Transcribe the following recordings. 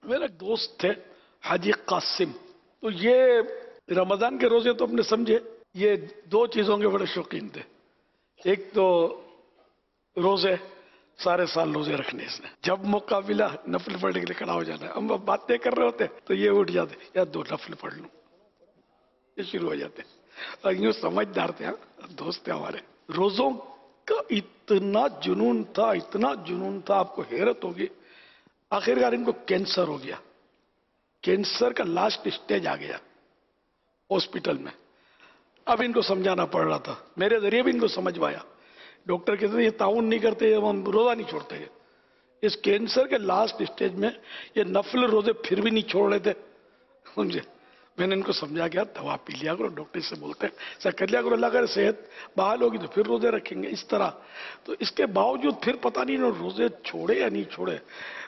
میرا ایک دوست تھے حاجی قاسم، تو یہ رمضان کے روزے تو اپنے سمجھے، یہ دو چیزوں کے بڑے شوقین تھے۔ ایک تو روزے، سارے سال روزے رکھنے اس نے، جب موقع ملا نفل پڑھنے کے لیے کھڑا ہو جانا ہے۔ ہم باتیں کر رہے ہوتے تو یہ اٹھ جاتے، یا دو نفل پڑھ لوں، یہ شروع ہو جاتے۔ اور یوں سمجھدار تھے، دوست تھے ہمارے۔ روزوں کا اتنا جنون تھا، اتنا جنون تھا، آپ کو حیرت ہوگی۔ آخرکار ان کو کینسر ہو گیا، کینسر کا لاسٹ اسٹیج آ گیا ہاسپٹل میں۔ اب ان کو سمجھانا پڑ رہا تھا، میرے ذریعے بھی ان کو سمجھ آیا۔ ڈاکٹر کہتے ہیں یہ تعاون نہیں کرتے، ہم روزہ نہیں چھوڑتے۔ اس کینسر کے لاسٹ اسٹیج میں یہ نفل روزے پھر بھی نہیں چھوڑ رہے تھے، سمجھے۔ میں نے ان کو سمجھا گیا دوا پی لیا کرو، ڈاکٹر سے بولتے ہیں سر کر لیا کرو، اللہ کرے صحت بحال ہوگی تو پھر روزے رکھیں گے، اس طرح۔ تو اس کے باوجود پھر پتہ نہیں انہوں نے روزے چھوڑے یا نہیں چھوڑے۔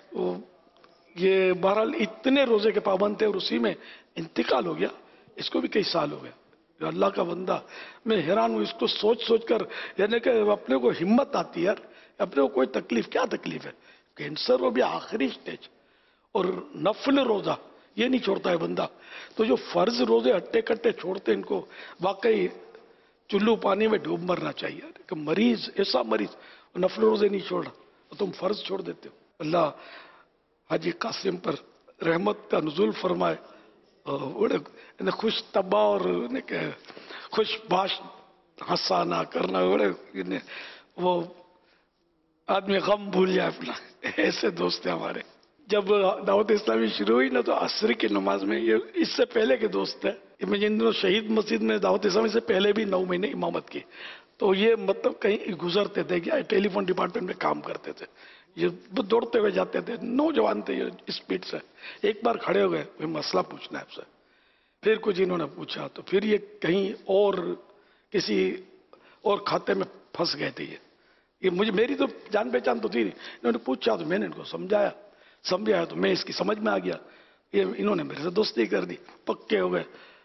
یہ بہرحال اتنے روزے کے پابند تھے اور اسی میں انتقال ہو گیا۔ اس کو بھی کئی سال ہو گئے۔ اللہ کا بندہ، میں حیران ہوں اس کو سوچ سوچ کر، یعنی کہ اپنے کو ہمت آتی ہے یار، اپنے کو کوئی تکلیف، کیا تکلیف ہے؟ کینسر ہو بھی آخری سٹیج، اور نفل روزہ یہ نہیں چھوڑتا ہے بندہ۔ تو جو فرض روزے ہٹے کٹے چھوڑتے، ان کو واقعی چلو پانی میں ڈوب مرنا چاہیے کہ مریض، ایسا مریض نفل روزے نہیں چھوڑ رہا اور تم فرض چھوڑ دیتے ہو۔ اللہ حاجی قاسم پر رحمت کا نزول فرمائے، اور خوش طبع اور خوش باش ہنسانا کرنا، وہ آدمی غم بھول جائے اپنا۔ ایسے دوست ہیں ہمارے۔ جب دعوت اسلامی شروع ہوئی نا تو عصر کی نماز میں، یہ اس سے پہلے کے دوست ہیں، میں جن دنوں شہید مسجد میں دعوت اسلامی سے پہلے بھی 9 مہینے امامت کی، تو یہ مطلب کہیں گزرتے تھے، کیا ٹیلی فون ڈپارٹمنٹ میں کام کرتے تھے، یہ دوڑتے ہوئے جاتے تھے، نوجوان تھے یہ اسپیڈ سے۔ ایک بار کھڑے ہو گئے، مسئلہ پوچھنا ہے آپ سے۔ پھر کچھ انہوں نے پوچھا تو پھر یہ کہیں اور کسی اور کھاتے میں پھنس گئے تھے۔ یہ مجھے، میری تو جان پہچان تو تھی نہیں، انہوں نے پوچھا تو میں نے ان کو سمجھایا تو میں اس کی سمجھ میں آ گیا۔ یہ انہوں نے میرے سے دوستی کر دی، پکے ہو گئے،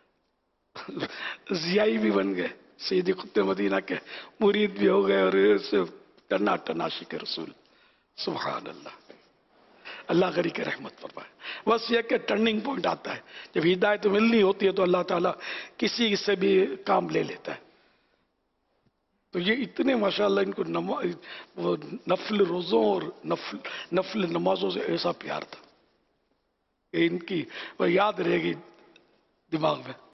زیائی بھی بن گئے، سیدی خط مدینہ کے مرید بھی ہو گئے، اور ٹنا ٹناشی کے رسول۔ سبحان اللہ، اللہ غری کے رحمت فرمائے۔ بس یہ کہ ٹرننگ پوائنٹ آتا ہے جب ہدایت ملنی ہوتی ہے تو اللہ تعالیٰ کسی سے بھی کام لے لیتا ہے۔ تو یہ اتنے ماشاءاللہ ان کو نفل روزوں اور نفل نمازوں سے ایسا پیار تھا کہ ان کی وہ یاد رہے گی دماغ میں۔